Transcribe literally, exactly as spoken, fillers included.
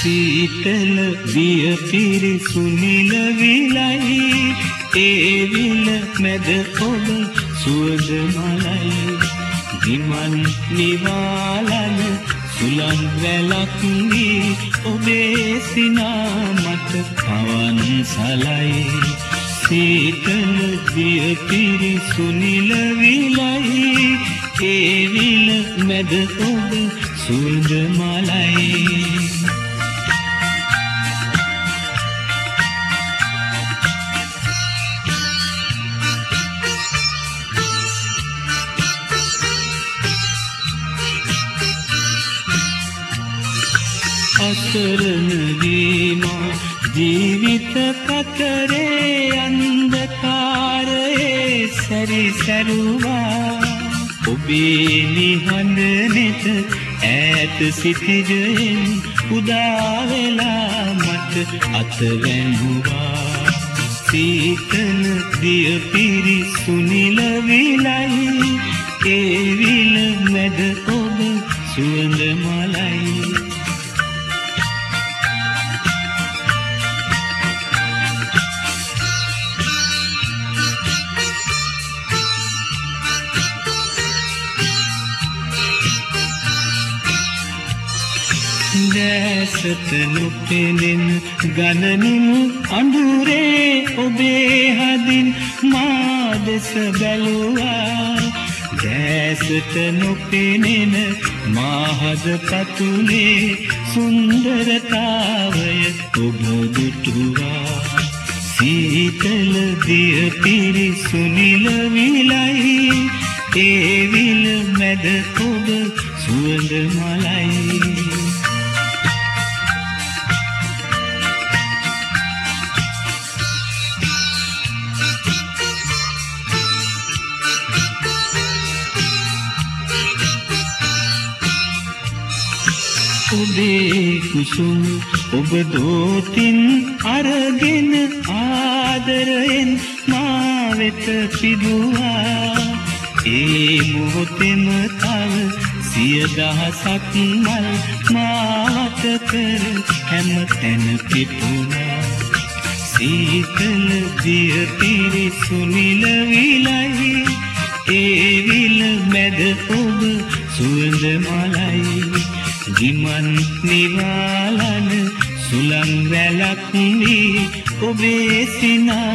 සීතල දිය පිරි සුනිල විලයි ඒ විල මැද ඔබ සුවඳ මලයි විමන් නිවාලන සුලං වැලක් වී ඔබේ සිනා මත පවන් සලයි සීතල දිය පිරි සුනිල විලයි ඒ විල මැද ඔබ සුවඳ මලයි අසරණ වීමා ජීවිත කතරේ අන්ධකාරයේ සැරිසරුවා ඔබේ නිහඬ නෙත ඈත සිටිජෙන් උදා වෙලා මට අත වැඳුවා සීතල දිය පිරි සුනිල විලයි ඒ විල මැද ඔබ සුවඳ මලයි දැසට නොපෙනෙන ගණනින් අඳුරේ ඔබේ හදින් මා දෙස බැලුවා දැසට නොපෙනෙන මා හද පතුලේ සුන්දරතාවය ඔබ දුටුවා සීතල දිය පිරි සුනිල විලයි ඒ විල මැද ඔබ සුවඳ මලයි ඔබේ කුසුම් ඔබ දෝතින් අරගෙන ආදරයෙන් මා වෙත පිදුවා ඒ මොහොතෙම තව සිය දහසක් මල් මාත කර හැම තැන පිපුණා සීතල දිය පිරි සුනිල විලයි ඒ විල මැද ඔබ සුවඳ මලයි විමන් නිවාලන සුලං වැලක් වී ඔබේ සිනා